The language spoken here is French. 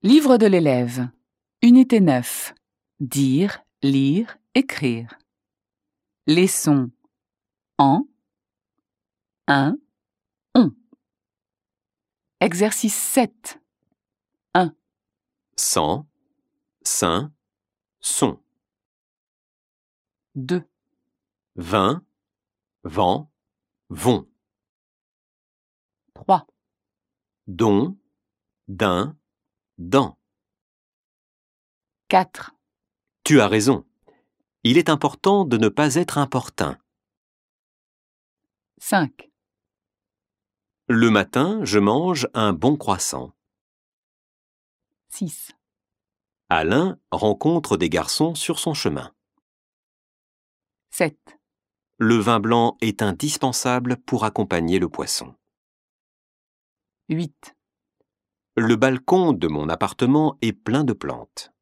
Livre de l'élève. Unité 9. Dire, lire, écrire. Les sons en, un, on. Exercice 7. 1. Sans, saint, son. 2. Vin, vent, vont. 3. Don, d'un, dans. 4. Tu as raison. Il est important de ne pas être importun. 5. Le matin, je mange un bon croissant. 6. Alain rencontre des garçons sur son chemin. 7. Le vin blanc est indispensable pour accompagner le poisson. 8. Le balcon de mon appartement est plein de plantes.